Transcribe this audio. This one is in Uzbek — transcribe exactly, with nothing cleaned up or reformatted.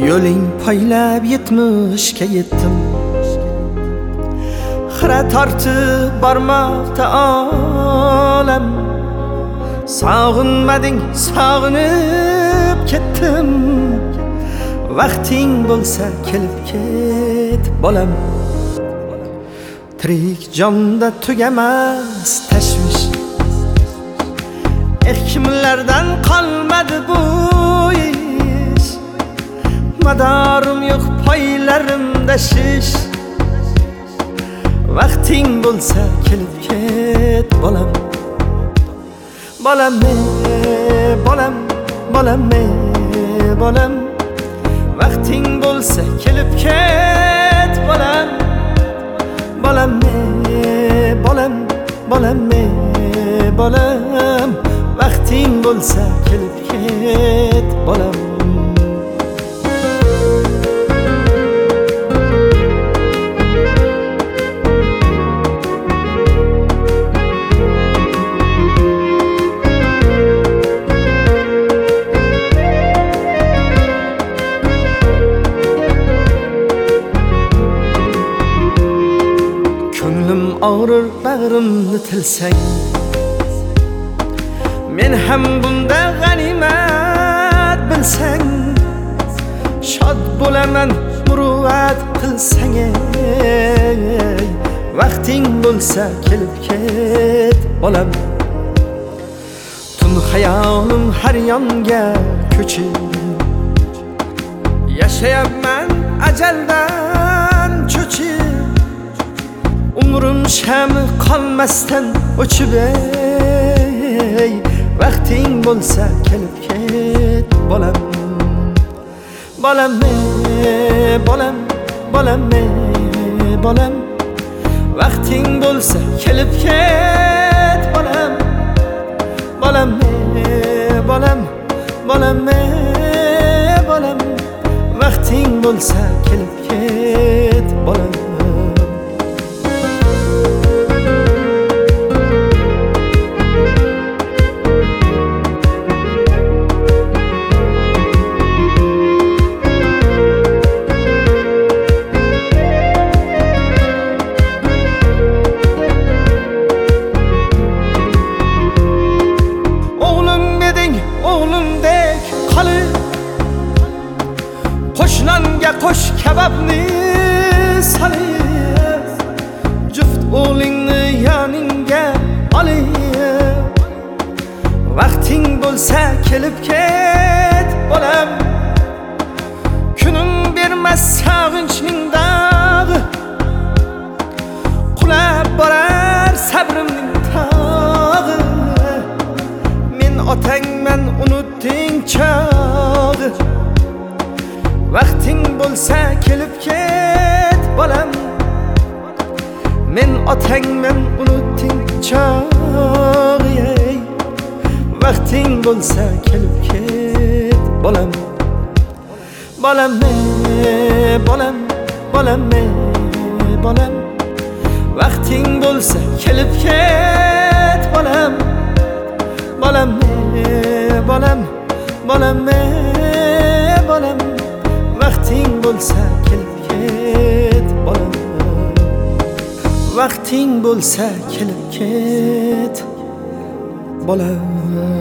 yo'ling poylab yetmishga yetdim. Xira tortib bormoqda olam. Sog'inmading, sog'inib ketdim. Vaqting bo'lsa kelib ket bolam. Tirik jonda tugamas tashvish. Kimlardan qolmadi bu ish. Madarim yo'q poylarimda shish. Vaqting bo'lsa kelib ket bolam. Bolam bolam bolam bolam. Vaqting bo'lsa kelib ket bolam. Bolam bolam bolam bolam. Vaqting bo'lsa kelib ket bolam. Ko'nglim og'rir, bag'rimni tilsang. Men ham bunda g'animat bilsang. Shod bo'laman muruvvat qilsang. Vaqting bo'lsa kelib ket bolam. Tun hayolim har yonga ko'chib. Yashayapman ajaldan cho'chib. Umrim shami qolmasdan o'chib. Vaqting bo'lsa kelib ket bolam. Bolam bolam bolam bolam. Vaqting bo'lsa kelib ket bolam. Bolam bolam bolam bolam. Vaqting bo'lsa kelib ket bolam. O'g'limdek qolib qo'shnonga qo'sh kabobni solib. Juft o'g'lingni yoningga olib. Vaqting bo'lsa kelib ket bolam. Kunim bermas sog'inchning dog'i. Qulab borar sabrimning tog'i. Otangman unutding chog'i. Vaqting bo'lsa kelib ket bolam. Men otangman unutding chog'i. Vaqting bo'lsa kelib ket bolam. Bolam bolam bolam bolam. Vaqting bo'lsa kelib ket bolam. Bolam bolam bolam bolam. Vaqting bo'lsa kelib ket bolam. Vaqting bo'lsa kelib ket bolam.